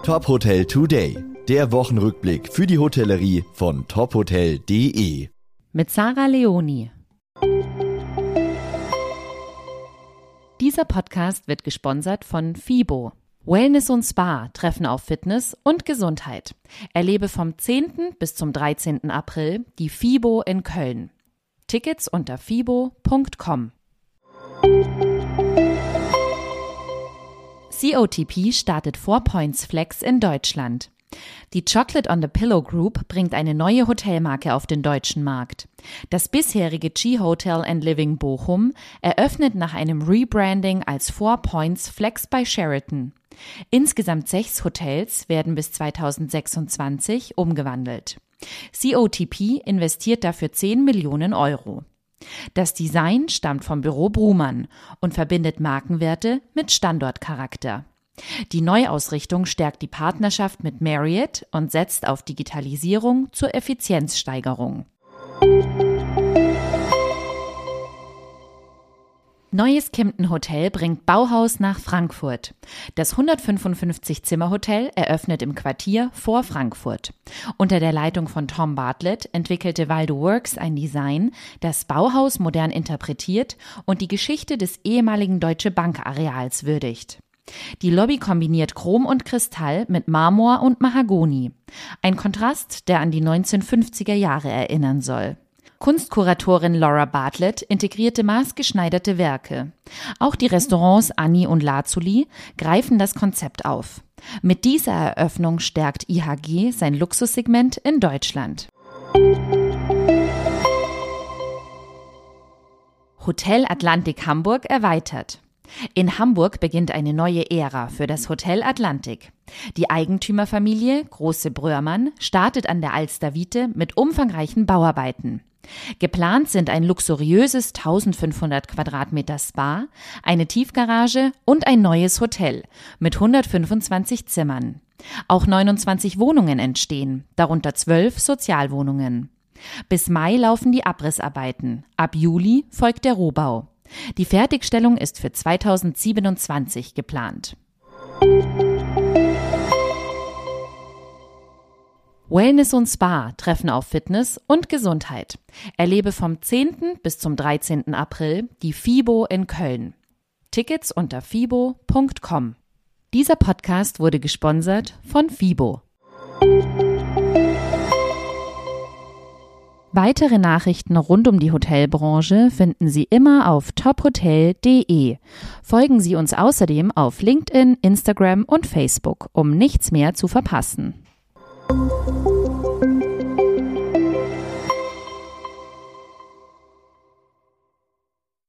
Top Hotel Today, der Wochenrückblick für die Hotellerie von tophotel.de. Mit Sarah Leoni. Dieser Podcast wird gesponsert von FIBO. Wellness und Spa treffen auf Fitness und Gesundheit. Erlebe vom 10. bis zum 13. April die FIBO in Köln. Tickets unter fibo.com. COTP startet 4 Points Flex in Deutschland. Die Chocolate on the Pillow Group bringt eine neue Hotelmarke auf den deutschen Markt. Das bisherige G Hotel & Living Bochum eröffnet nach einem Rebranding als 4 Points Flex by Sheraton. Insgesamt 6 Hotels werden bis 2026 umgewandelt. COTP investiert dafür 10 Millionen Euro. Das Design stammt vom Büro Brumann und verbindet Markenwerte mit Standortcharakter. Die Neuausrichtung stärkt die Partnerschaft mit Marriott und setzt auf Digitalisierung zur Effizienzsteigerung. Neues Kimpton Hotel bringt Bauhaus nach Frankfurt. Das 155-Zimmer-Hotel eröffnet im Quartier vor Frankfurt. Unter der Leitung von Tom Bartlett entwickelte Waldo Works ein Design, das Bauhaus modern interpretiert und die Geschichte des ehemaligen Deutsche Bank-Areals würdigt. Die Lobby kombiniert Chrom und Kristall mit Marmor und Mahagoni. Ein Kontrast, der an die 1950er Jahre erinnern soll. Kunstkuratorin Laura Bartlett integrierte maßgeschneiderte Werke. Auch die Restaurants Anni und Lazuli greifen das Konzept auf. Mit dieser Eröffnung stärkt IHG sein Luxussegment in Deutschland. Hotel Atlantik Hamburg erweitert. In Hamburg beginnt eine neue Ära für das Hotel Atlantik. Die Eigentümerfamilie Große Bröhrmann startet an der Alster-Wiete mit umfangreichen Bauarbeiten. Geplant sind ein luxuriöses 1500 Quadratmeter Spa, eine Tiefgarage und ein neues Hotel mit 125 Zimmern. Auch 29 Wohnungen entstehen, darunter 12 Sozialwohnungen. Bis Mai laufen die Abrissarbeiten, ab Juli folgt der Rohbau. Die Fertigstellung ist für 2027 geplant. Wellness und Spa treffen auf Fitness und Gesundheit. Erlebe vom 10. bis zum 13. April die FIBO in Köln. Tickets unter fibo.com. Dieser Podcast wurde gesponsert von FIBO. Weitere Nachrichten rund um die Hotelbranche finden Sie immer auf tophotel.de. Folgen Sie uns außerdem auf LinkedIn, Instagram und Facebook, um nichts mehr zu verpassen.